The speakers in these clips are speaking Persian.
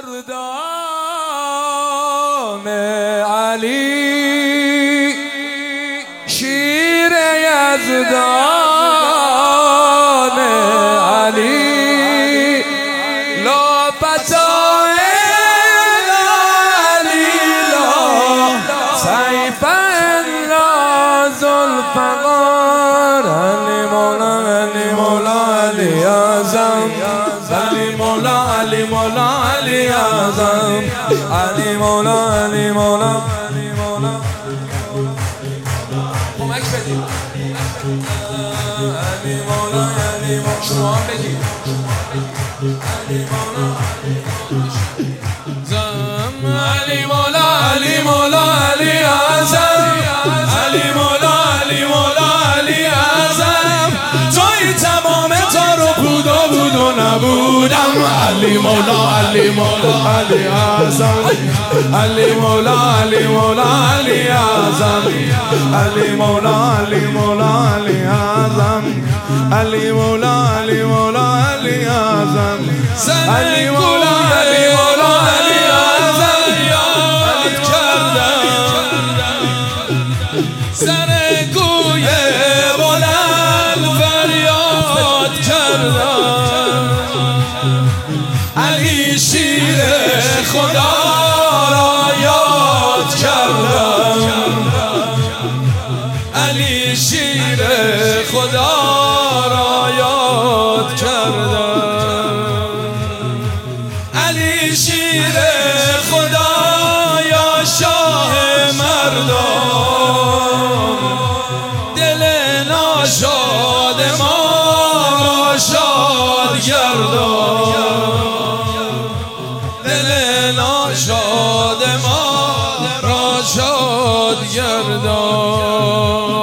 مردان علی شیر یزدان علی لا فتا الا علی لا سیف الا ذوالفقار علی مولا علی مولا علی اعظم علی مولا علی مولا علی اعظم علی مولا علی مولا علی مولا کمک بدید علی مولا علی مولا شما هم بگید علی مولا علی مولا علی مولا علی اعظم علی مولا علی مولا علی اعظم توی تمام تار و بود و نبودم علی مولا علی مولا علی اعظم علی مولا علی مولا علی اعظم علی مولا علی مولا علی اعظم علی مولا علی مولا علی اعظم علی مولا علی مولا علی اعظم یاد کردم سر کوی بلند فریاد کردم علی شیر خدا را یاد کردم علی شیر خدا را یاد کردم علی شیر خدا یا شاه مردان دل ناشاد ما را شاد گردان دل ناشاد ما را شاد گردان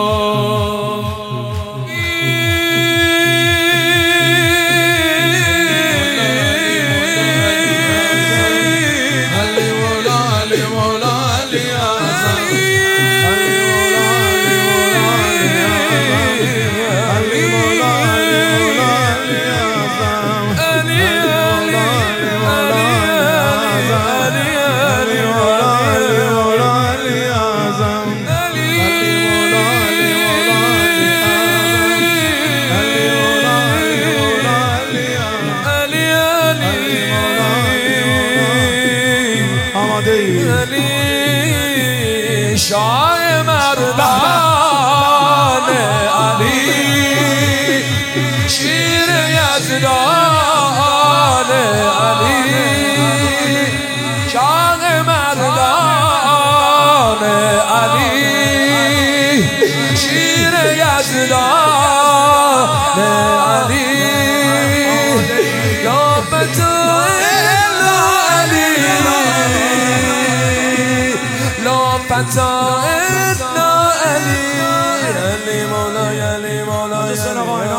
علی شاه مردان علی شیر یزدان علی شاه مردان علی شیر یزدان علی یا فتا فتا اتنا علی علی مولا علی مولا دوستان آقا اینا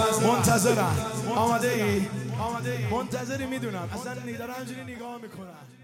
منتظرن آماده ای؟ منتظری میدونم اصلا دارن همجوری نگاه میکنن